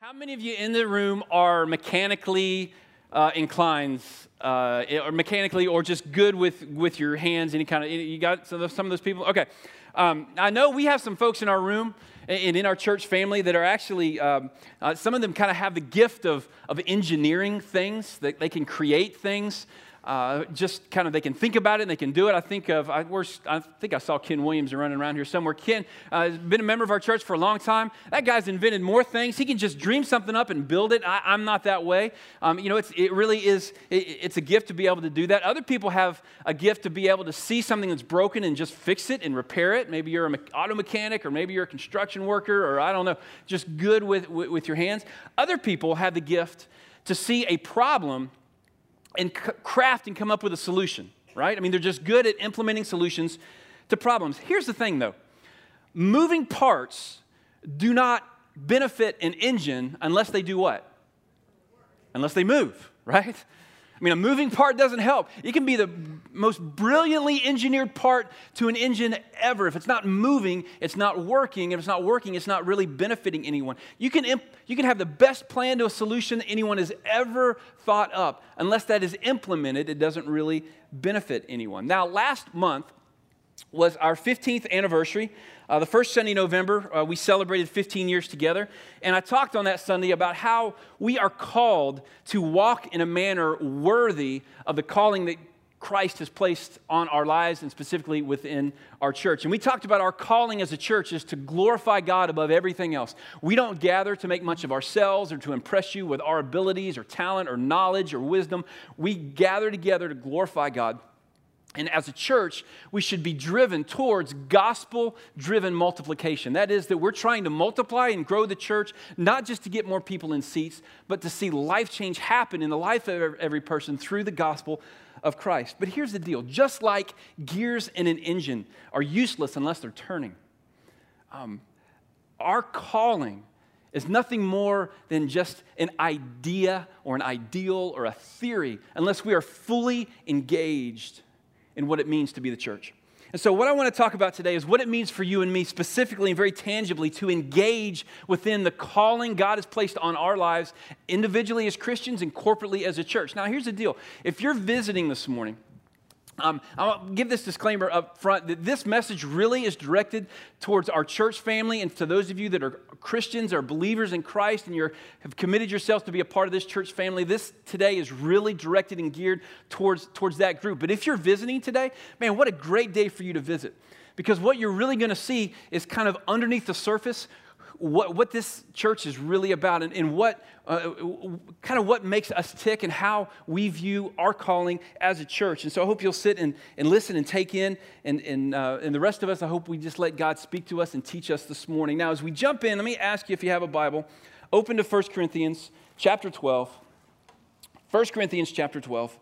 How many of you in the room are mechanically inclined, or mechanically, or just good with your hands? Any kind of, you got some of those people? Okay. I know we have some folks in our room and in our church family that are actually, some of them kind of have the gift of engineering things, that they can create things. Just kind of, they can think about it and they can do it. I think I saw Ken Williams running around here somewhere. Ken has been a member of our church for a long time. That guy's invented more things. He can just dream something up and build it. I'm not that way. It really is, it's a gift to be able to do that. Other people have a gift to be able to see something that's broken and just fix it and repair it. Maybe you're an auto mechanic, or maybe you're a construction worker, or I don't know, just good with your hands. Other people have the gift to see a problem and craft and come up with a solution, right? I mean, they're just good at implementing solutions to problems. Here's the thing, though. Moving parts do not benefit an engine unless they do what? Unless they move, right? I mean, a moving part doesn't help. It can be the most brilliantly engineered part to an engine ever. If it's not moving, it's not working. If it's not working, it's not really benefiting anyone. You can have the best plan to a solution that anyone has ever thought up. Unless that is implemented, it doesn't really benefit anyone. Now, last month was our 15th anniversary. The first Sunday in November, we celebrated 15 years together. And I talked on that Sunday about how we are called to walk in a manner worthy of the calling that Christ has placed on our lives, and specifically within our church. And we talked about our calling as a church is to glorify God above everything else. We don't gather to make much of ourselves or to impress you with our abilities or talent or knowledge or wisdom. We gather together to glorify God. And as a church, we should be driven towards gospel-driven multiplication. That is, that we're trying to multiply and grow the church, not just to get more people in seats, but to see life change happen in the life of every person through the gospel of Christ. But here's the deal. Just like gears in an engine are useless unless they're turning, our calling is nothing more than just an idea or an ideal or a theory unless we are fully engaged in what it means to be the church. And so what I want to talk about today is what it means for you and me specifically and very tangibly to engage within the calling God has placed on our lives individually as Christians and corporately as a church. Now, here's the deal. If you're visiting this morning, I'll give this disclaimer up front that this message really is directed towards our church family and to those of you that are Christians or believers in Christ and you have committed yourselves to be a part of this church family. This today is really directed and geared towards that group. But if you're visiting today, man, what a great day for you to visit. Because what you're really going to see is kind of underneath the surface what this church is really about and what kind of what makes us tick and how we view our calling as a church. And so I hope you'll sit and listen and take in, and the rest of us, I hope we just let God speak to us and teach us this morning. Now, as we jump in, let me ask you if you have a Bible, open to 1 Corinthians chapter 12. 1 Corinthians chapter 12.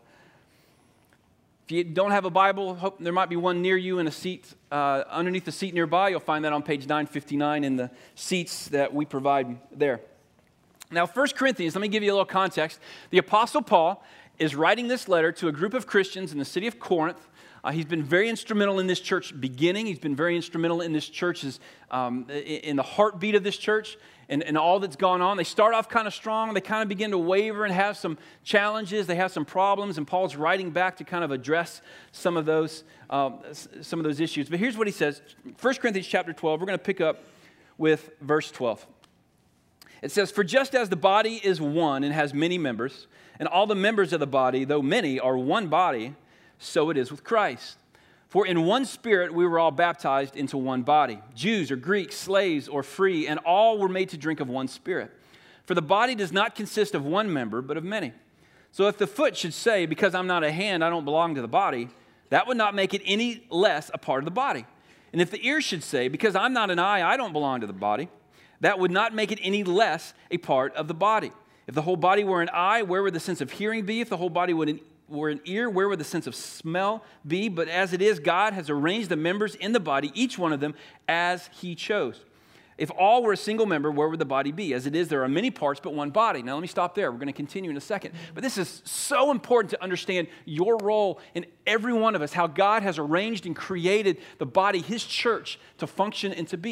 If you don't have a Bible, hope there might be one near you in a seat, underneath the seat nearby. You'll find that on page 959 in the seats that we provide there. Now, 1 Corinthians, let me give you a little context. The Apostle Paul is writing this letter to a group of Christians in the city of Corinth. He's been very instrumental in this church beginning. He's been very instrumental in this church's, in the heartbeat of this church and all that's gone on. They start off kind of strong. They kind of begin to waver and have some challenges. They have some problems, and Paul's writing back to kind of address some of those issues. But here's what he says. 1 Corinthians chapter 12, we're going to pick up with verse 12. It says, "For just as the body is one and has many members, and all the members of the body, though many, are one body, so it is with Christ. For in one Spirit we were all baptized into one body, Jews or Greeks, slaves or free, and all were made to drink of one Spirit. For the body does not consist of one member, but of many. So if the foot should say, because I'm not a hand, I don't belong to the body, that would not make it any less a part of the body. And if the ear should say, because I'm not an eye, I don't belong to the body, that would not make it any less a part of the body. If the whole body were an eye, where would the sense of hearing be? If the whole body were an ear, where would the sense of smell be? But as it is, God has arranged the members in the body, each one of them, as He chose. If all were a single member, where would the body be? As it is, there are many parts, but one body." Now, let me stop there. We're going to continue in a second. But this is so important to understand your role in every one of us, how God has arranged and created the body, His church, to function and to be.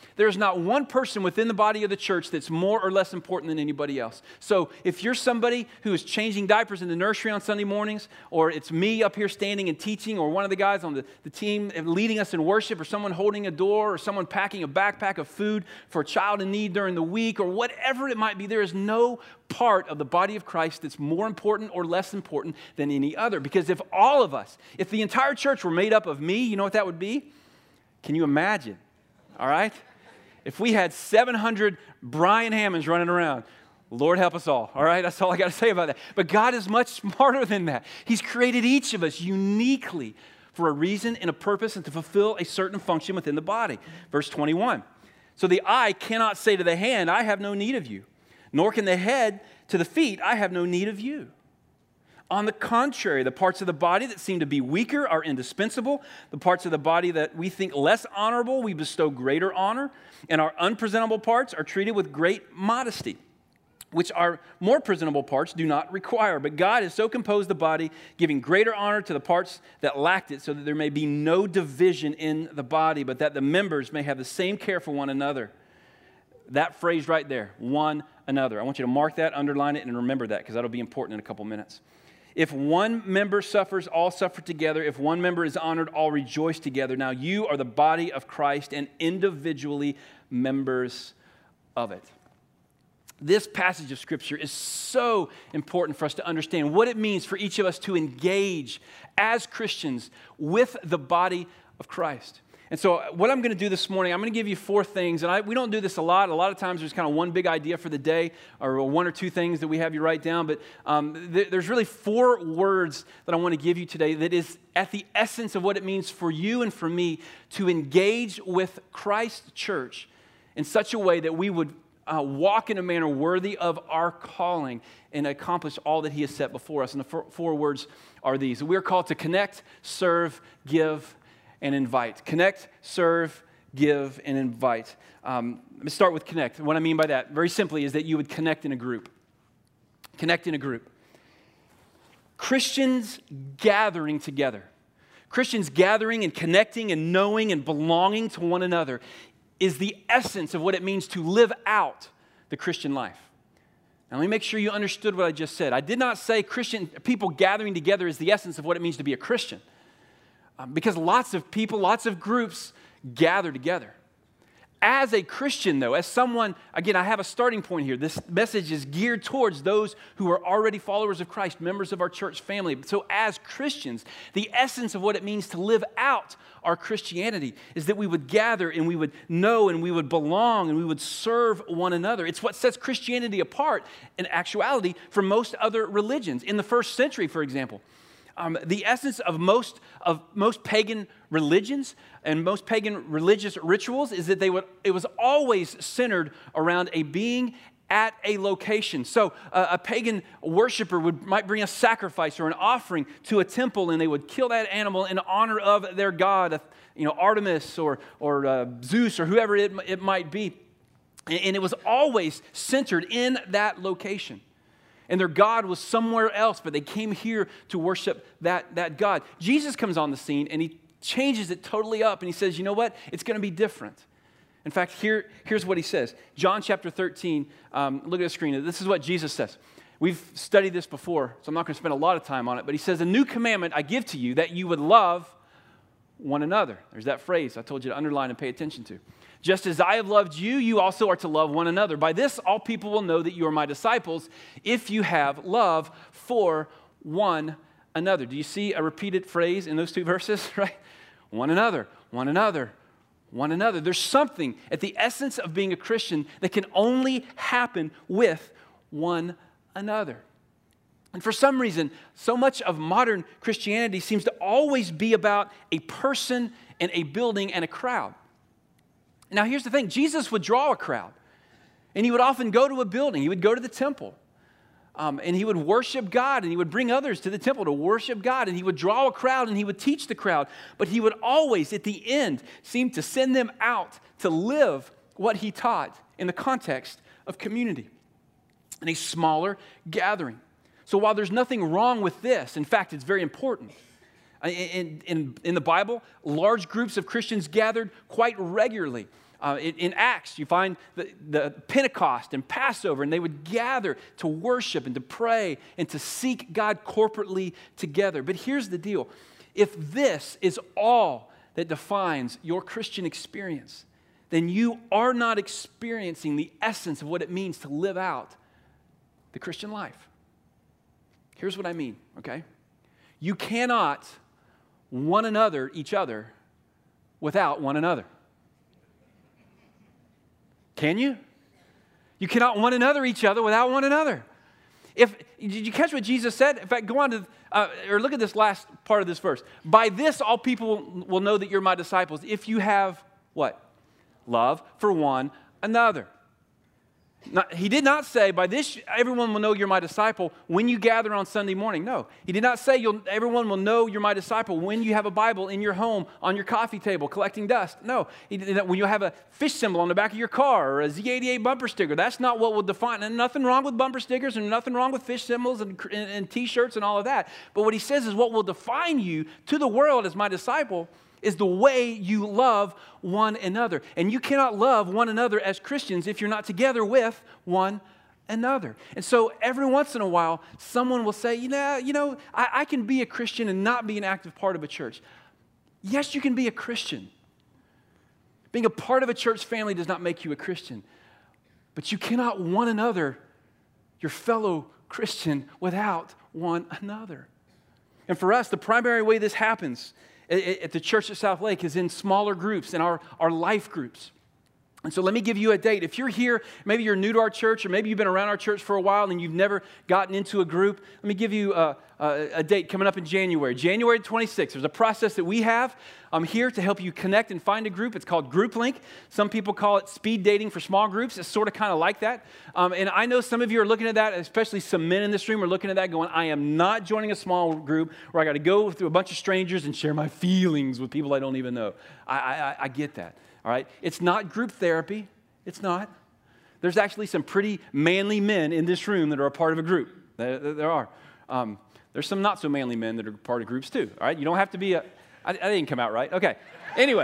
There's not one person within the body of the church that's more or less important than anybody else. So if you're somebody who is changing diapers in the nursery on Sunday mornings, or it's me up here standing and teaching, or one of the guys on the team leading us in worship, or someone holding a door, or someone packing a backpack of food for a child in need during the week, or whatever it might be, there is no part of the body of Christ that's more important or less important than any other. Because if all of us, if the entire church were made up of me, you know what that would be? Can you imagine? All right? If we had 700 Brian Hammonds running around, Lord help us all right? That's all I got to say about that. But God is much smarter than that. He's created each of us uniquely for a reason and a purpose and to fulfill a certain function within the body. Verse 21. So the eye cannot say to the hand, I have no need of you, nor can the head to the feet, I have no need of you. On the contrary, the parts of the body that seem to be weaker are indispensable. The parts of the body that we think less honorable, we bestow greater honor. And our unpresentable parts are treated with great modesty, which our more presentable parts do not require. But God has so composed the body, giving greater honor to the parts that lacked it, so that there may be no division in the body, but that the members may have the same care for one another. That phrase right there, one another. I want you to mark that, underline it, and remember that, because that'll be important in a couple minutes. If one member suffers, all suffer together. If one member is honored, all rejoice together. Now you are the body of Christ and individually members of it. This passage of Scripture is so important for us to understand what it means for each of us to engage as Christians with the body of Christ. And so what I'm going to do this morning, I'm going to give you 4 things. And we don't do this a lot. A lot of times there's kind of one big idea for the day or 1 or 2 things that we have you write down. But there's really 4 words that I want to give you today that is at the essence of what it means for you and for me to engage with Christ's church in such a way that we would walk in a manner worthy of our calling and accomplish all that He has set before us. And the 4 words are these. We're called to connect, serve, give, and invite. Connect, serve, give, and invite. Let me start with connect. What I mean by that, very simply, is that you would connect in a group. Connect in a group. Christians gathering together. Christians gathering and connecting and knowing and belonging to one another is the essence of what it means to live out the Christian life. Now, let me make sure you understood what I just said. I did not say Christian people gathering together is the essence of what it means to be a Christian. Because lots of people, lots of groups gather together. As a Christian, though, as someone, again, I have a starting point here. This message is geared towards those who are already followers of Christ, members of our church family. So as Christians, the essence of what it means to live out our Christianity is that we would gather and we would know and we would belong and we would serve one another. It's what sets Christianity apart in actuality from most other religions. In the first century, for example, the essence of most pagan religions and most pagan religious rituals is that it was always centered around a being at a location. So a pagan worshiper might bring a sacrifice or an offering to a temple, and they would kill that animal in honor of their god, Artemis or Zeus or whoever it might be. And it was always centered in that location. And their God was somewhere else, but they came here to worship that God. Jesus comes on the scene, and He changes it totally up, and He says, you know what? It's going to be different. In fact, here's what He says. John chapter 13, look at the screen. This is what Jesus says. We've studied this before, so I'm not going to spend a lot of time on it, but He says, a new commandment I give to you, that you would love one another. There's that phrase I told you to underline and pay attention to. Just as I have loved you, you also are to love one another. By this, all people will know that you are my disciples if you have love for one another. Do you see a repeated phrase in those 2 verses, right? One another, one another, one another. There's something at the essence of being a Christian that can only happen with one another. And for some reason, so much of modern Christianity seems to always be about a person and a building and a crowd. Now, here's the thing. Jesus would draw a crowd, and He would often go to a building. He would go to the temple, and He would worship God, and He would bring others to the temple to worship God, and He would draw a crowd, and He would teach the crowd. But He would always, at the end, seem to send them out to live what He taught in the context of community, in a smaller gathering. So while there's nothing wrong with this, in fact, it's very important. In the Bible, large groups of Christians gathered quite regularly. In Acts, you find the Pentecost and Passover, and they would gather to worship and to pray and to seek God corporately together. But here's the deal. If this is all that defines your Christian experience, then you are not experiencing the essence of what it means to live out the Christian life. Here's what I mean, okay? You cannot each other, without one another. Can you? You cannot each other without one another. Did you catch what Jesus said? In fact, go on to, or look at this last part of this verse. By this, all people will know that you're my disciples if you have what? Love for one another. He did not say, by this, everyone will know you're my disciple when you gather on Sunday morning. No, he did not say everyone will know you're my disciple when you have a Bible in your home, on your coffee table, collecting dust. No, when you have a fish symbol on the back of your car or a Z88 bumper sticker. That's not what will define, and nothing wrong with bumper stickers and nothing wrong with fish symbols and T-shirts and all of that. But what he says is what will define you to the world as my disciple is the way you love one another. And you cannot love one another as Christians if you're not together with one another. And so every once in a while, someone will say, I can be a Christian and not be an active part of a church. Yes, you can be a Christian. Being a part of a church family does not make you a Christian. But you cannot one another, your fellow Christian, without one another. And for us, the primary way this happens at the church at South Lake is in smaller groups, in our life groups. And so let me give you a date. If you're here, maybe you're new to our church, or maybe you've been around our church for a while and you've never gotten into a group, let me give you a date coming up in January. January 26th. There's a process that we have here to help you connect and find a group. It's called Group Link. Some people call it speed dating for small groups. It's sort of kind of like that. And I know some of you are looking at that, especially some men in this room are looking at that going, I am not joining a small group where I got to go through a bunch of strangers and share my feelings with people I don't even know. I get that. All right? It's not group therapy. It's not. There's actually some pretty manly men in this room that are a part of a group. There are. There's some not so manly men that are part of groups too. All right? You don't have to be I didn't come out right. Okay. Anyway.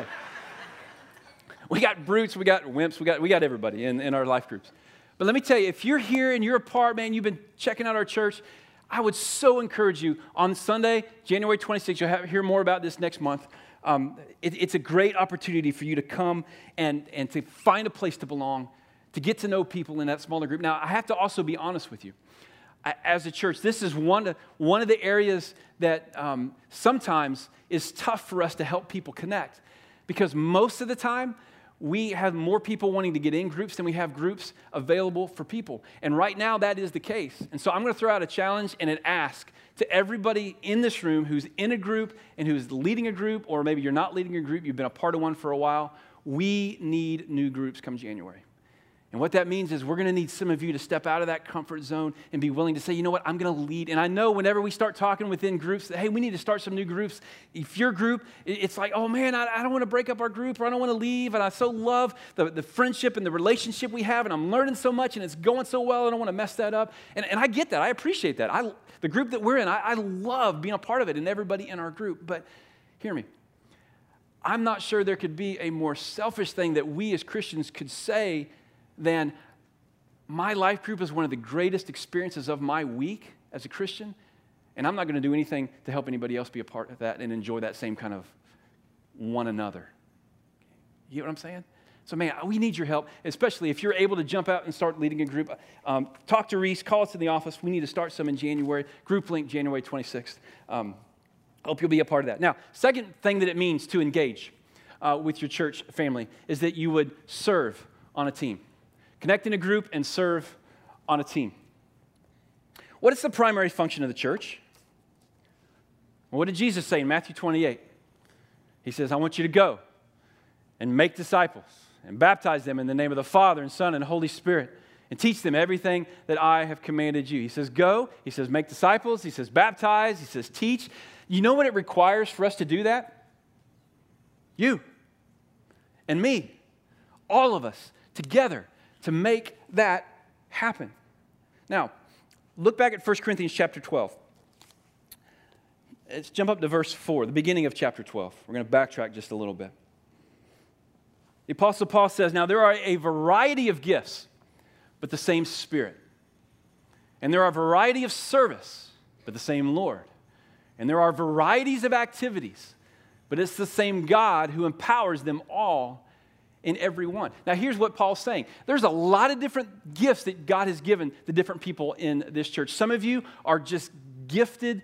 We got brutes, we got wimps, we got everybody in our life groups. But let me tell you, if you're here and you're a part, man, you've been checking out our church, I would so encourage you on Sunday, January 26th, you'll hear more about this next month. It's a great opportunity for you to come and to find a place to belong, to get to know people in that smaller group. Now, I have to also be honest with you. As a church, this is one of the areas that sometimes is tough for us to help people connect. Because most of the time, we have more people wanting to get in groups than we have groups available for people. And right now, that is the case. And so I'm going to throw out a challenge and an ask to everybody in this room who's in a group and who's leading a group, or maybe you're not leading a group, you've been a part of one for a while. We need new groups come January. And what that means is we're going to need some of you to step out of that comfort zone and be willing to say, you know what, I'm going to lead. And I know whenever we start talking within groups that, hey, we need to start some new groups. If your group, it's like, oh man, I don't want to break up our group, or I don't want to leave, and I so love the friendship and the relationship we have, and I'm learning so much, and it's going so well, I don't want to mess that up. And I get that. I appreciate that. The group that we're in, I love being a part of it and everybody in our group. But hear me. I'm not sure there could be a more selfish thing that we as Christians could say than my life group is one of the greatest experiences of my week as a Christian, and I'm not going to do anything to help anybody else be a part of that and enjoy that same kind of one another. You know what I'm saying? So, man, we need your help, especially if you're able to jump out and start leading a group. Talk to Reese, call us in the office. We need to start some in January. Group Link, January 26th. Hope you'll be a part of that. Now, second thing that it means to engage with your church family is that you would serve on a team. Connect in a group and serve on a team. What is the primary function of the church? Well, what did Jesus say in Matthew 28? He says, I want you to go and make disciples and baptize them in the name of the Father and Son and Holy Spirit and teach them everything that I have commanded you. He says, go. He says, make disciples. He says, baptize. He says, teach. You know what it requires for us to do that? You and me, all of us together, to make that happen. Now, look back at 1 Corinthians chapter 12. Let's jump up to verse 4, the beginning of chapter 12. We're going to backtrack just a little bit. The Apostle Paul says, now there are a variety of gifts, but the same Spirit. And there are a variety of service, but the same Lord. And there are varieties of activities, but it's the same God who empowers them all in every one. Now, here's what Paul's saying. There's a lot of different gifts that God has given the different people in this church. Some of you are just gifted,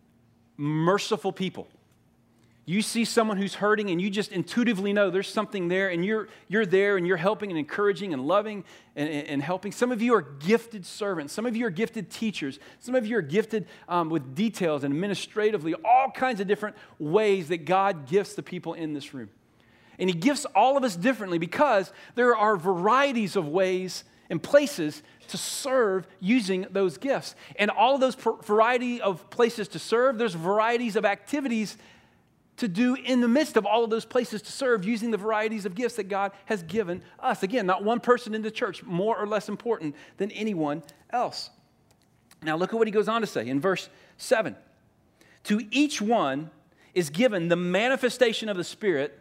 merciful people. You see someone who's hurting and you just intuitively know there's something there, and you're there and you're helping and encouraging and loving and helping. Some of you are gifted servants. Some of you are gifted teachers. Some of you are gifted with details and administratively, all kinds of different ways that God gifts the people in this room. And He gifts all of us differently because there are varieties of ways and places to serve using those gifts. And all of those variety of places to serve, there's varieties of activities to do in the midst of all of those places to serve using the varieties of gifts that God has given us. Again, not one person in the church more or less important than anyone else. Now look at what he goes on to say in verse 7. To each one is given the manifestation of the Spirit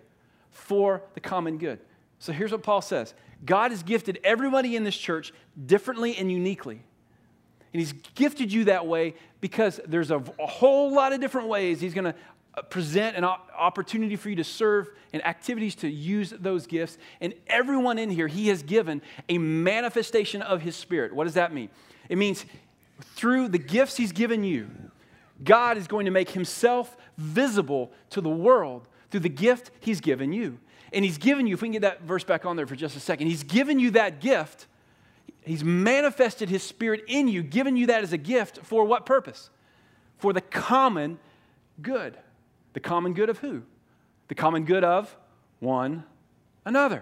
for the common good. So here's what Paul says. God has gifted everybody in this church differently and uniquely. And He's gifted you that way because there's a whole lot of different ways He's going to present an opportunity for you to serve and activities to use those gifts. And everyone in here, He has given a manifestation of His Spirit. What does that mean? It means through the gifts He's given you, God is going to make Himself visible to the world through the gift He's given you. And He's given you, if we can get that verse back on there for just a second, He's given you that gift. He's manifested His Spirit in you, given you that as a gift for what purpose? For the common good. The common good of who? The common good of one another.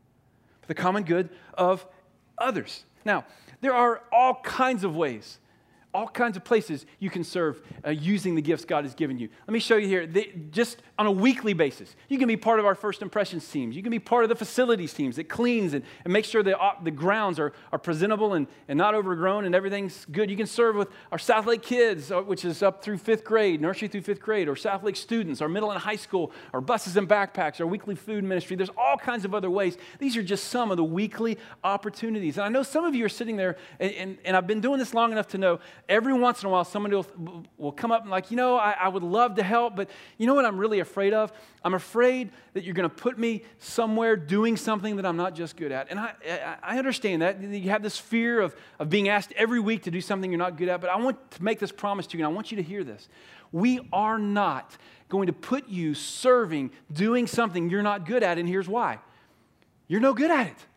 The common good of others. Now, there are all kinds of ways, all kinds of places you can serve using the gifts God has given you. Let me show you here. Just on a weekly basis, you can be part of our First Impressions teams. You can be part of the facilities teams that cleans and makes sure the grounds are presentable and not overgrown and everything's good. You can serve with our South Lake kids, which is up through 5th grade, nursery through 5th grade, or South Lake students, our middle and high school, our buses and backpacks, our weekly food ministry. There's all kinds of other ways. These are just some of the weekly opportunities. And I know some of you are sitting there, and I've been doing this long enough to know every once in a while somebody will come up and like, I would love to help, but you know what I'm really afraid of? I'm afraid that you're going to put me somewhere doing something that I'm not just good at. And I understand that. You have this fear of being asked every week to do something you're not good at, but I want to make this promise to you, and I want you to hear this. We are not going to put you serving, doing something you're not good at, and here's why. You're no good at it.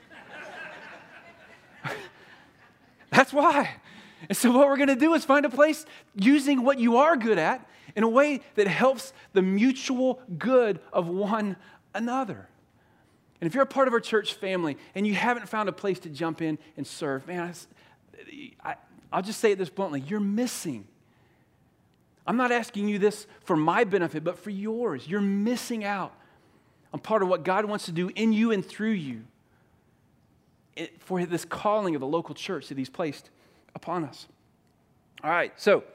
That's why. And so what we're going to do is find a place using what you are good at in a way that helps the mutual good of one another. And if you're a part of our church family and you haven't found a place to jump in and serve, man, I'll just say it this bluntly, you're missing. I'm not asking you this for my benefit, but for yours. You're missing out on part of what God wants to do in you and through you for this calling of the local church that He's placed upon us. All right, so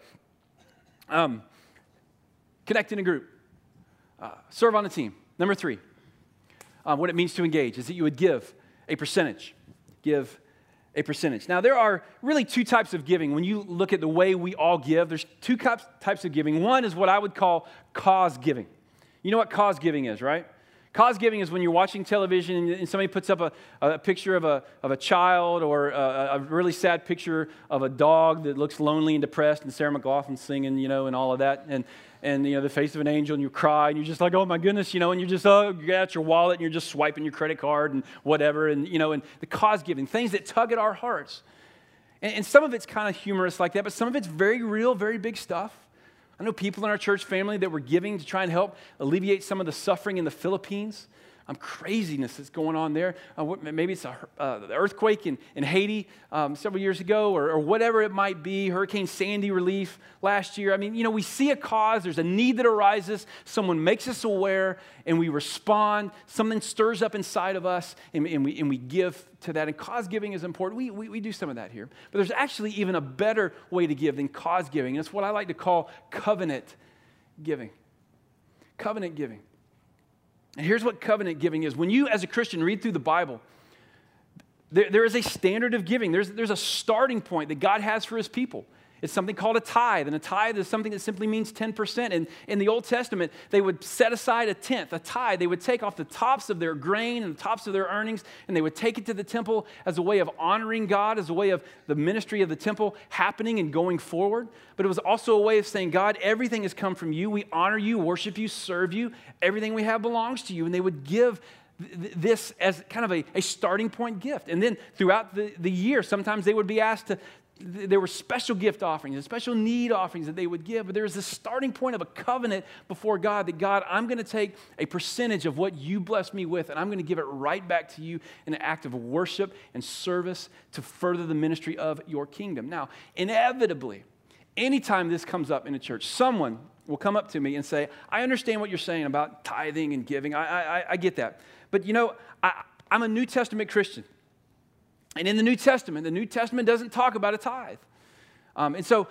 connect in a group, serve on a team. Number 3, what it means to engage is that you would give a percentage. Give a percentage. Now, there are really 2 types of giving. When you look at the way we all give, there's 2 types of giving. One is what I would call cause giving. You know what cause giving is, right? Cause giving is when you're watching television and somebody puts up a picture of a child or a really sad picture of a dog that looks lonely and depressed, and Sarah McLachlan singing, and all of that, and the face of an angel, and you cry, and you're just like, oh my goodness, and you're just, you got your wallet, and you're just swiping your credit card and whatever, and the cause giving, things that tug at our hearts. And some of it's kind of humorous like that, but some of it's very real, very big stuff. I know people in our church family that were giving to try and help alleviate some of the suffering in the Philippines. Craziness that's going on there. Maybe it's the earthquake in Haiti several years ago, or whatever it might be, Hurricane Sandy relief last year. We see a cause, there's a need that arises, someone makes us aware, and we respond, something stirs up inside of us, and we give to that. And cause giving is important. We do some of that here. But there's actually even a better way to give than cause giving. It's what I like to call covenant giving. Covenant giving. And here's what covenant giving is. When you, as a Christian, read through the Bible, there is a standard of giving. There's a starting point that God has for his people. It's something called a tithe, and a tithe is something that simply means 10%. And in the Old Testament, they would set aside a tenth, a tithe. They would take off the tops of their grain and the tops of their earnings, and they would take it to the temple as a way of honoring God, as a way of the ministry of the temple happening and going forward. But it was also a way of saying, God, everything has come from you. We honor you, worship you, serve you. Everything we have belongs to you. And they would give this as kind of a starting point gift. And then throughout the year, sometimes they would be asked to, there were special gift offerings and special need offerings that they would give, but there was this starting point of a covenant before God that, God, I'm going to take a percentage of what you bless me with, and I'm going to give it right back to you in an act of worship and service to further the ministry of your kingdom. Now, inevitably, anytime this comes up in a church, someone will come up to me and say, I understand what you're saying about tithing and giving. I get that. But, you know, I'm a New Testament Christian. And in the New Testament doesn't talk about a tithe. And so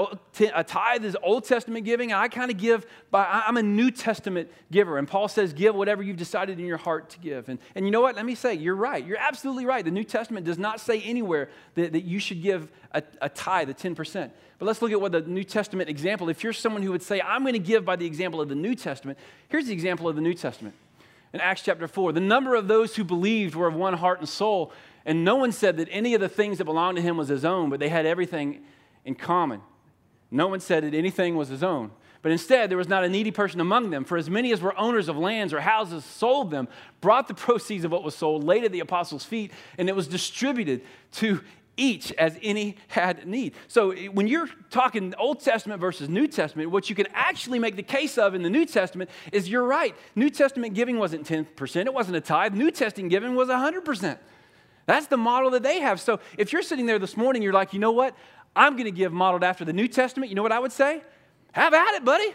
a tithe is Old Testament giving, and I kind of give, I'm a New Testament giver. And Paul says, give whatever you've decided in your heart to give. And you know what? Let me say, you're right. You're absolutely right. The New Testament does not say anywhere that you should give a tithe, 10%. But let's look at what the New Testament example, if you're someone who would say, I'm going to give by the example of the New Testament, here's the example of the New Testament. In Acts chapter 4, the number of those who believed were of one heart and soul, and no one said that any of the things that belonged to him was his own, but they had everything in common. No one said that anything was his own. But instead, there was not a needy person among them. For as many as were owners of lands or houses sold them, brought the proceeds of what was sold, laid at the apostles' feet, and it was distributed to each as any had need. So when you're talking Old Testament versus New Testament, what you can actually make the case of in the New Testament is you're right. New Testament giving wasn't 10%. It wasn't a tithe. New Testament giving was 100%. That's the model that they have. So if you're sitting there this morning, you're like, you know what? I'm going to give modeled after the New Testament. You know what I would say? Have at it, buddy.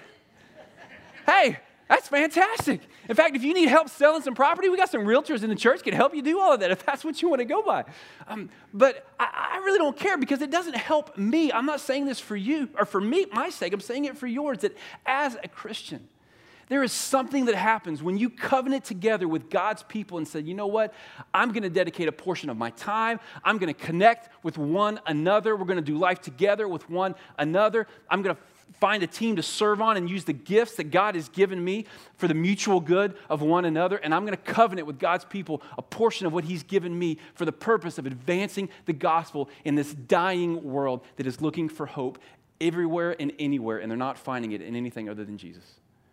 Hey, that's fantastic. In fact, if you need help selling some property, we got some realtors in the church can help you do all of that if that's what you want to go by. But I really don't care because it doesn't help me. I'm not saying this for you or for me, my sake. I'm saying it for yours, that as a Christian, there is something that happens when you covenant together with God's people and say, you know what? I'm going to dedicate a portion of my time. I'm going to connect with one another. We're going to do life together with one another. I'm going to find a team to serve on and use the gifts that God has given me for the mutual good of one another. And I'm going to covenant with God's people a portion of what he's given me for the purpose of advancing the gospel in this dying world that is looking for hope everywhere and anywhere, and they're not finding it in anything other than Jesus.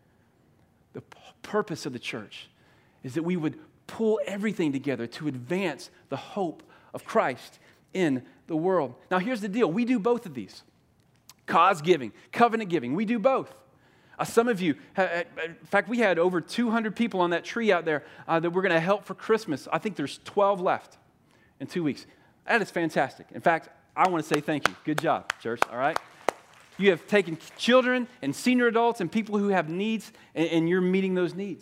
The purpose of the church is that we would pull everything together to advance the hope of Christ in the world. Now, here's the deal. We do both of these. Cause giving, covenant giving, we do both. Some of you, in fact, we had over 200 people on that tree out there that we're going to help for Christmas. I think there's 12 left in 2 weeks. That is fantastic. In fact, I want to say thank you. Good job, church, all right? You have taken children and senior adults and people who have needs, and you're meeting those needs.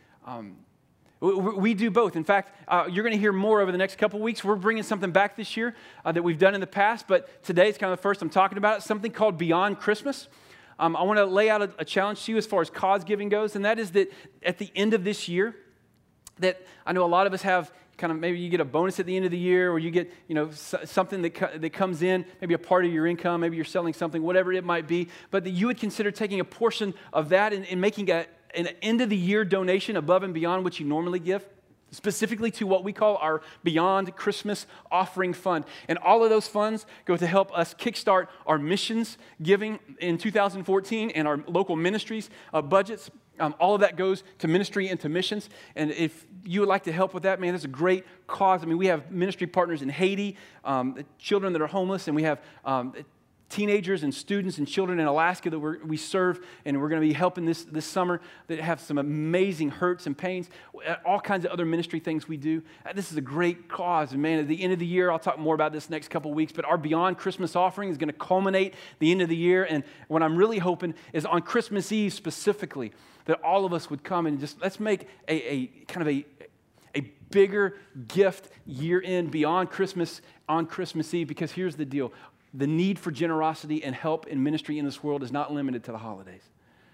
We do both. In fact, you're going to hear more over the next couple weeks. We're bringing something back this year that we've done in the past, but today it's kind of the first I'm talking about it, something called Beyond Christmas. I want to lay out a challenge to you as far as cause giving goes, and that is that at the end of this year, that I know a lot of us have kind of, maybe you get a bonus at the end of the year, or you get, something that comes in, maybe a part of your income, maybe you're selling something, whatever it might be, but that you would consider taking a portion of that and making an end of the year donation above and beyond what you normally give, specifically to what we call our Beyond Christmas Offering Fund. And all of those funds go to help us kickstart our missions giving in 2014 and our local ministries budgets. All of that goes to ministry and to missions. And if you would like to help with that, man, that's a great cause. I mean, we have ministry partners in Haiti, children that are homeless, and we have teenagers and students and children in Alaska that we serve, and we're going to be helping this summer that have some amazing hurts and pains, all kinds of other ministry things we do. This is a great cause, and man, at the end of the year, I'll talk more about this next couple of weeks, but our Beyond Christmas offering is going to culminate the end of the year, and what I'm really hoping is on Christmas Eve specifically, that all of us would come and just, let's make a kind of a bigger gift year end beyond Christmas on Christmas Eve, because here's the deal. The need for generosity and help in ministry in this world is not limited to the holidays.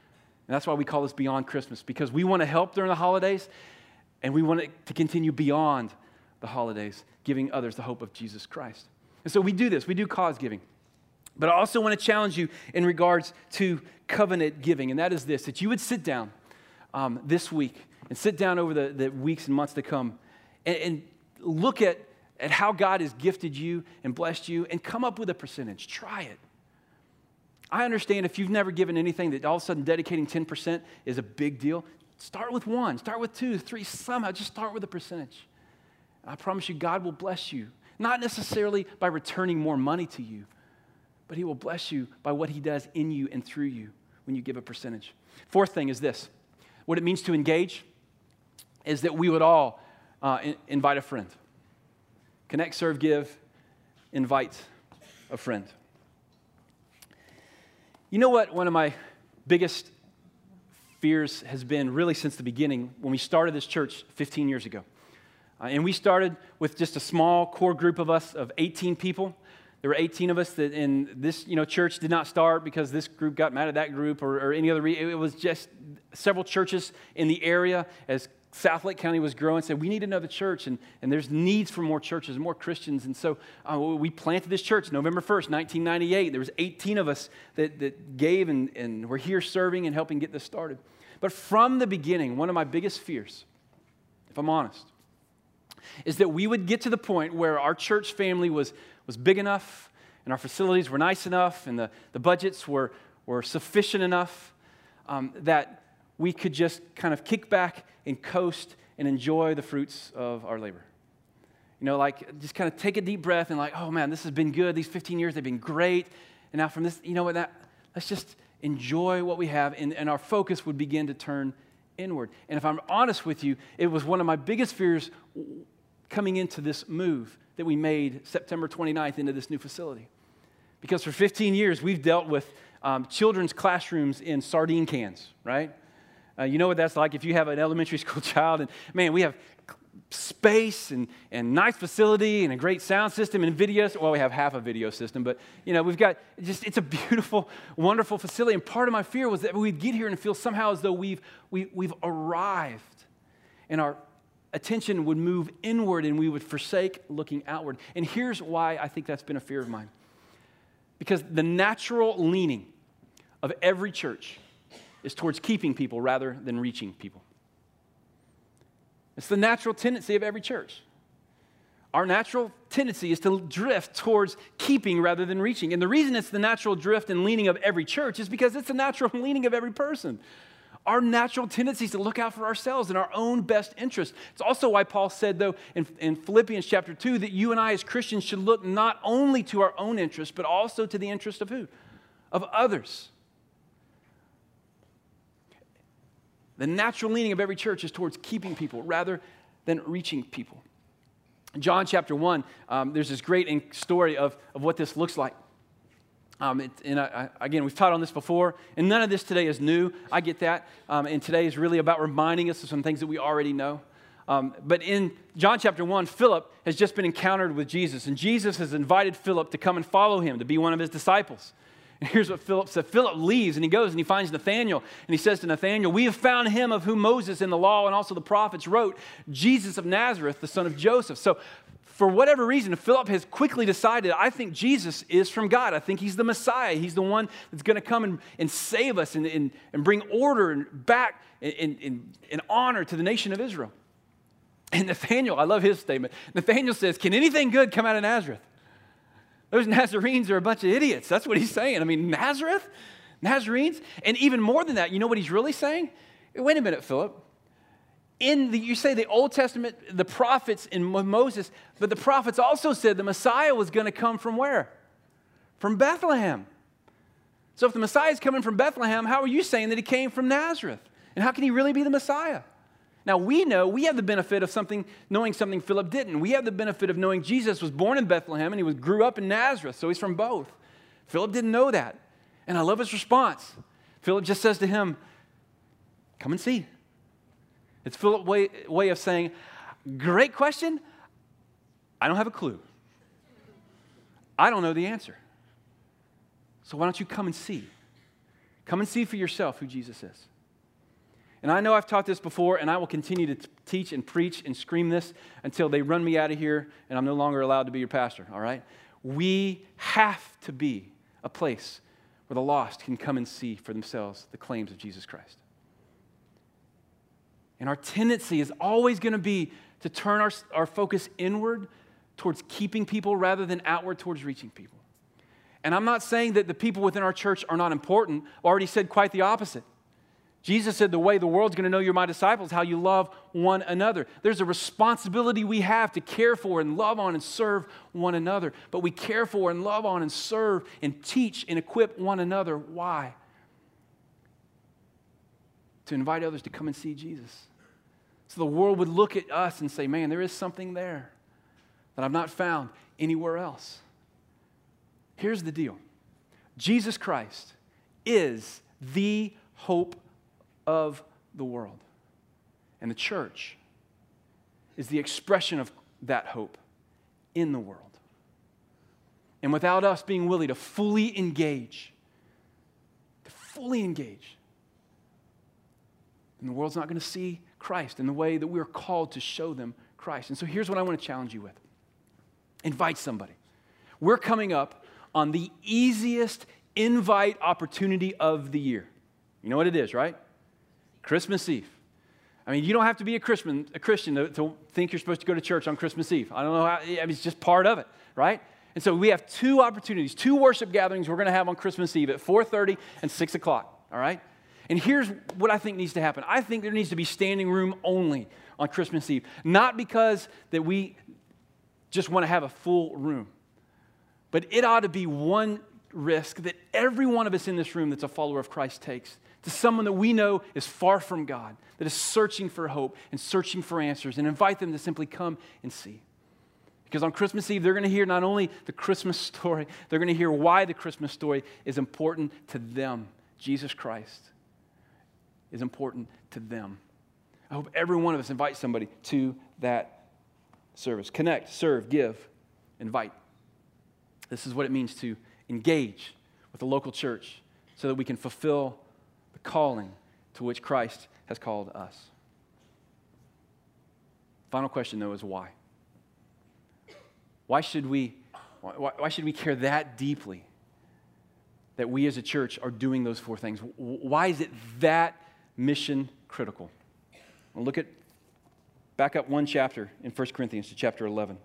And that's why we call this Beyond Christmas, because we want to help during the holidays, and we want it to continue beyond the holidays, giving others the hope of Jesus Christ. And so we do this. We do cause giving. But I also want to challenge you in regards to covenant giving, and that is this, that you would sit down this week and sit down over the weeks and months to come and look at how God has gifted you and blessed you and come up with a percentage. Try it. I understand if you've never given anything that all of a sudden dedicating 10% is a big deal. Start with 1, start with 2, 3, somehow just start with a percentage. And I promise you, God will bless you, not necessarily by returning more money to you, but He will bless you by what He does in you and through you when you give a percentage. Fourth thing is this. What it means to engage is that we would all invite a friend. Connect, serve, give, invite a friend. You know what one of my biggest fears has been really since the beginning when we started this church 15 years ago. And we started with just a small core group of us of 18 people. There were 18 of us that in this church did not start because this group got mad at that group or any other reason. It was just several churches in the area as South Lake County was growing, said we need another church, and there's needs for more churches, more Christians. And so we planted this church November 1st, 1998. There was 18 of us that gave and were here serving and helping get this started. But from the beginning, one of my biggest fears, if I'm honest, is that we would get to the point where our church family was big enough and our facilities were nice enough and the budgets were sufficient enough that we could just kind of kick back and coast and enjoy the fruits of our labor. Like just kind of take a deep breath and like, oh man, this has been good. These 15 years, they've been great. And now from this, let's just enjoy what we have, and our focus would begin to turn inward. And if I'm honest with you, it was one of my biggest fears coming into this move that we made September 29th into this new facility. Because for 15 years, we've dealt with children's classrooms in sardine cans, right? You know what that's like if you have an elementary school child, and man, we have space and nice facility and a great sound system and videos. Well, we have half a video system, but we've got it's a beautiful, wonderful facility. And part of my fear was that we'd get here and feel somehow as though we've arrived, and our attention would move inward and we would forsake looking outward. And here's why I think that's been a fear of mine. Because the natural leaning of every church is towards keeping people rather than reaching people. It's the natural tendency of every church. Our natural tendency is to drift towards keeping rather than reaching. And the reason it's the natural drift and leaning of every church is because it's the natural leaning of every person. Our natural tendency is to look out for ourselves and our own best interest. It's also why Paul said, though, in Philippians chapter 2, that you and I as Christians should look not only to our own interest, but also to the interest of who? Of others. The natural leaning of every church is towards keeping people rather than reaching people. In John chapter 1, there's this great story of what this looks like. Again, we've taught on this before, and none of this today is new. I get that. And today is really about reminding us of some things that we already know. But in John chapter 1, Philip has just been encountered with Jesus, and Jesus has invited Philip to come and follow him, to be one of his disciples. And here's what Philip said. Philip leaves, and he goes and he finds Nathanael, and he says to Nathanael, we have found him of whom Moses in the law and also the prophets wrote, Jesus of Nazareth, the son of Joseph. So for whatever reason, Philip has quickly decided, I think Jesus is from God. I think he's the Messiah. He's the one that's going to come and save us and bring order and back and honor to the nation of Israel. And Nathanael, I love his statement. Nathanael says, can anything good come out of Nazareth? Those Nazarenes are a bunch of idiots. That's what he's saying. I mean, Nazareth? Nazarenes? And even more than that, you know what he's really saying? Wait a minute, Philip. You say the Old Testament, the prophets in Moses, but the prophets also said the Messiah was going to come from where? From Bethlehem. So if the Messiah is coming from Bethlehem, how are you saying that he came from Nazareth? And how can he really be the Messiah? Now we have the benefit of knowing something Philip didn't. We have the benefit of knowing Jesus was born in Bethlehem and he grew up in Nazareth, so he's from both. Philip didn't know that. And I love his response. Philip just says to him, come and see. It's Philip's way of saying, great question. I don't have a clue. I don't know the answer. So why don't you come and see? Come and see for yourself who Jesus is. And I know I've taught this before, and I will continue to teach and preach and scream this until they run me out of here and I'm no longer allowed to be your pastor, all right? We have to be a place where the lost can come and see for themselves the claims of Jesus Christ. And our tendency is always going to be to turn our focus inward towards keeping people rather than outward towards reaching people. And I'm not saying that the people within our church are not important. I already said quite the opposite. Jesus said the way the world's going to know you're my disciples, how you love one another. There's a responsibility we have to care for and love on and serve one another. But we care for and love on and serve and teach and equip one another. Why? To invite others to come and see Jesus. So the world would look at us and say, man, there is something there that I've not found anywhere else. Here's the deal. Jesus Christ is the hope of the world. And the church is the expression of that hope in the world. And without us being willing to fully engage, then the world's not going to see Christ in the way that we're called to show them Christ. And so here's what I want to challenge you with. Invite somebody. We're coming up on the easiest invite opportunity of the year. You know what it is, right? Christmas Eve. I mean, you don't have to be a Christian to think you're supposed to go to church on Christmas Eve. I don't know how, it's just part of it, right? And so we have two opportunities, two worship gatherings we're going to have on Christmas Eve at 4:30 and 6 o'clock, all right? And here's what I think needs to happen. I think there needs to be standing room only on Christmas Eve. Not because that we just want to have a full room, but it ought to be one risk that every one of us in this room that's a follower of Christ takes to someone that we know is far from God, that is searching for hope and searching for answers, and invite them to simply come and see. Because on Christmas Eve, they're going to hear not only the Christmas story, they're going to hear why the Christmas story is important to them. Jesus Christ is important to them. I hope every one of us invites somebody to that service. Connect, serve, give, invite. This is what it means to engage with the local church so that we can fulfill the calling to which Christ has called us. Final question, though, is why? Why should we care that deeply that we as a church are doing those four things? Why is it that mission critical? Well, back up one chapter in 1 Corinthians to chapter 11.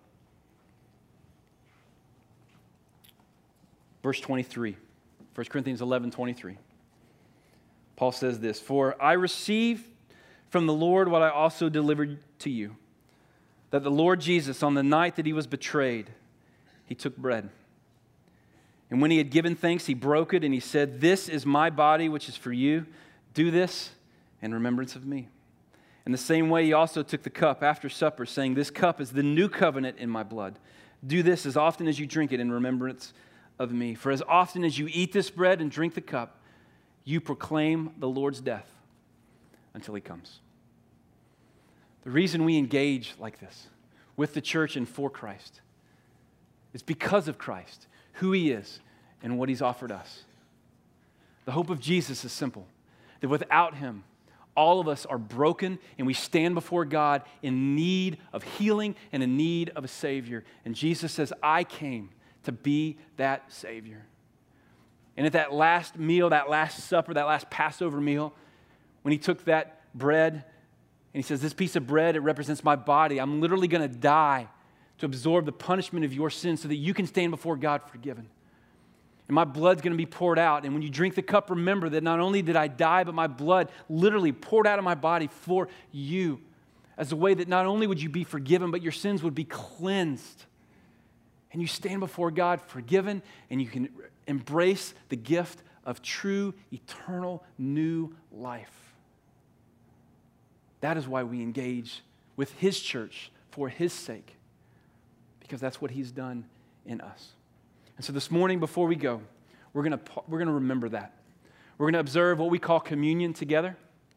Verse 23, 1 Corinthians 11:23. Paul says this, "For I received from the Lord what I also delivered to you, that the Lord Jesus, on the night that he was betrayed, he took bread. And when he had given thanks, he broke it, and he said, 'This is my body, which is for you. Do this in remembrance of me.' In the same way, he also took the cup after supper, saying, 'This cup is the new covenant in my blood. Do this as often as you drink it in remembrance of me. For as often as you eat this bread and drink the cup, you proclaim the Lord's death until he comes.'" The reason we engage like this with the church and for Christ is because of Christ, who he is, and what he's offered us. The hope of Jesus is simple, that without him, all of us are broken and we stand before God in need of healing and in need of a Savior. And Jesus says, "I came to be that Savior." And at that last meal, that last supper, that last Passover meal, when he took that bread and he says, "This piece of bread, it represents my body. I'm literally going to die to absorb the punishment of your sins so that you can stand before God forgiven. And my blood's going to be poured out. And when you drink the cup, remember that not only did I die, but my blood literally poured out of my body for you as a way that not only would you be forgiven, but your sins would be cleansed. And you stand before God forgiven, and you can embrace the gift of true, eternal, new life. That is why we engage with his church for his sake, because that's what he's done in us. And so this morning, before we go, we're going to remember that. We're going to observe what we call communion together.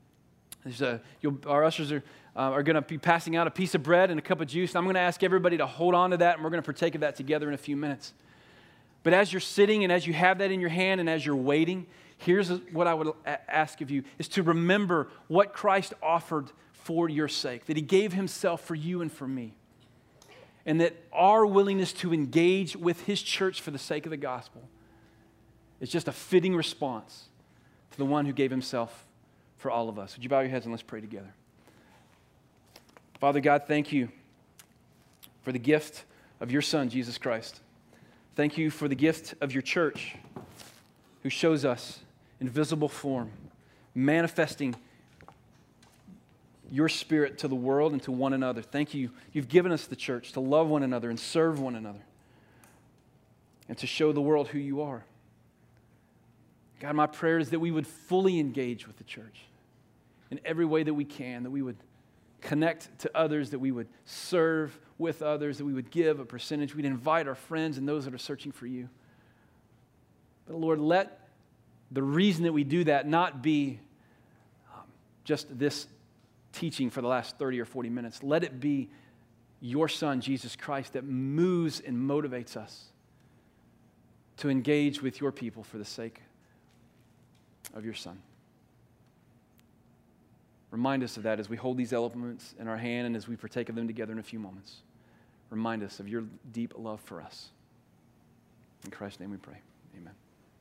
Our ushers are going to be passing out a piece of bread and a cup of juice. And I'm going to ask everybody to hold on to that, and we're going to partake of that together in a few minutes. But as you're sitting and as you have that in your hand and as you're waiting, Here's what I would ask of you, is to remember what Christ offered for your sake, that he gave himself for you and for me, and that our willingness to engage with his church for the sake of the gospel is just a fitting response to the one who gave himself for all of us. Would you bow your heads and let's pray together? Father God, thank you for the gift of your Son, Jesus Christ. Thank you for the gift of your church, who shows us in visible form, manifesting your Spirit to the world and to one another. Thank you. You've given us the church to love one another and serve one another and to show the world who you are. God, my prayer is that we would fully engage with the church in every way that we can, that we would connect to others, that we would serve with others, that we would give a percentage, we'd invite our friends and those that are searching for you. But Lord, let the reason that we do that not be just this teaching for the last 30 or 40 minutes. Let it be your Son, Jesus Christ, that moves and motivates us to engage with your people for the sake of your Son. Remind us of that as we hold these elements in our hand and as we partake of them together in a few moments. Remind us of your deep love for us. In Christ's name we pray. Amen.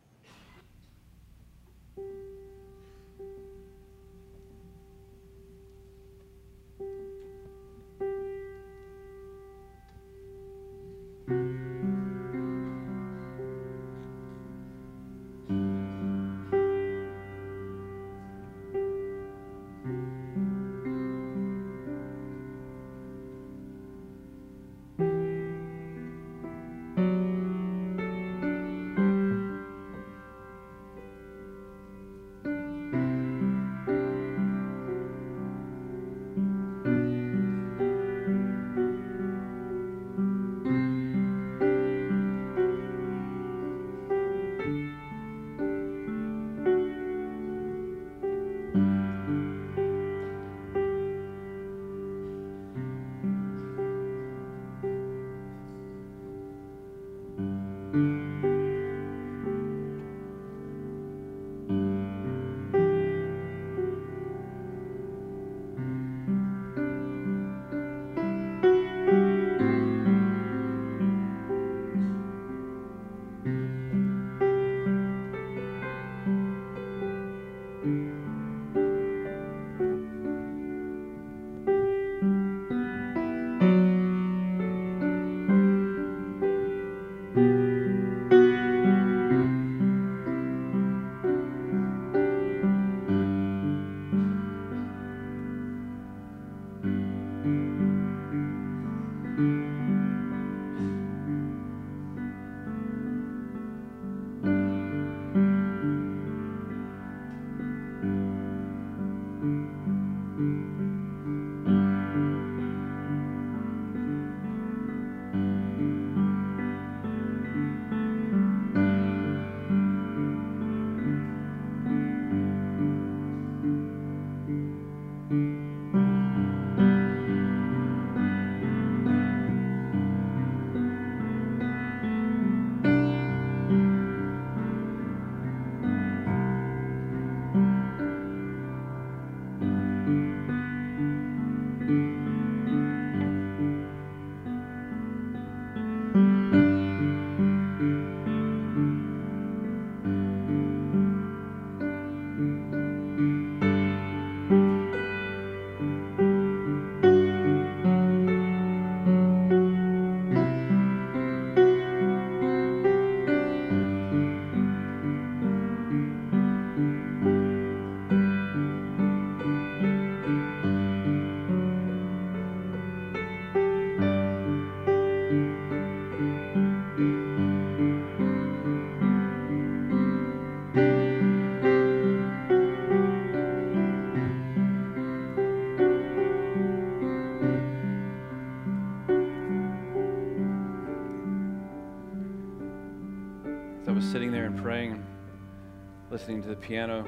Sitting there and praying and listening to the piano,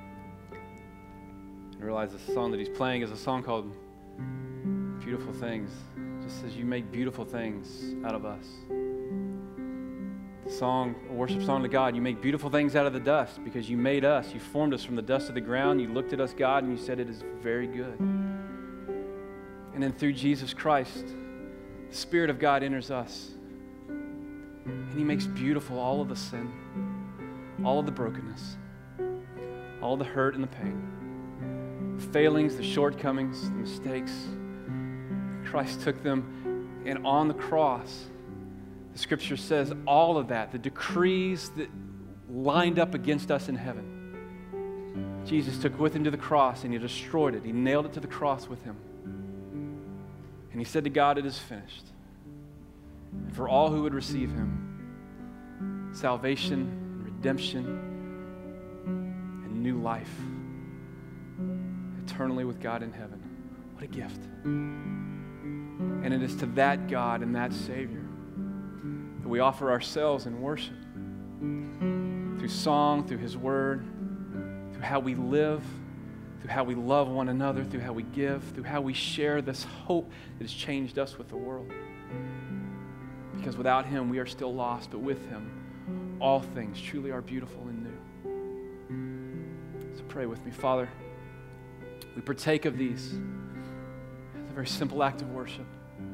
and realize the song that he's playing is a song called Beautiful Things. It just says, you make beautiful things out of us. a worship song to God. You make beautiful things out of the dust because you made us. You formed us from the dust of the ground. You looked at us, God, and you said it is very good. And then through Jesus Christ, the Spirit of God enters us. And He makes beautiful all of the sin, all of the brokenness, all the hurt and the pain, the failings, the shortcomings, the mistakes. Christ took them, and on the cross, the Scripture says all of that, the decrees that lined up against us in heaven, Jesus took with Him to the cross, and He destroyed it. He nailed it to the cross with Him. And He said to God, it is finished. And for all who would receive Him, salvation and redemption and new life, eternally with God in heaven. What a gift. And it is to that God and that Savior that we offer ourselves in worship, through song, through His Word, through how we live, through how we love one another, through how we give, through how we share this hope that has changed us with the world. Because without Him, we are still lost, but with Him, all things truly are beautiful and new. So pray with me. Father, we partake of these as a very simple act of worship,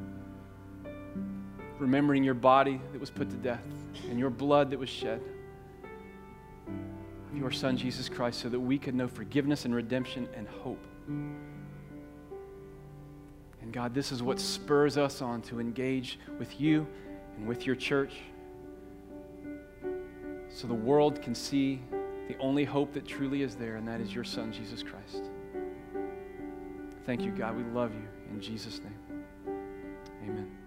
remembering your body that was put to death and your blood that was shed of your Son, Jesus Christ, so that we could know forgiveness and redemption and hope. And God, this is what spurs us on to engage with you and with your church, so the world can see the only hope that truly is there, and that is your Son, Jesus Christ. Thank you, God. We love you. In Jesus' name, amen.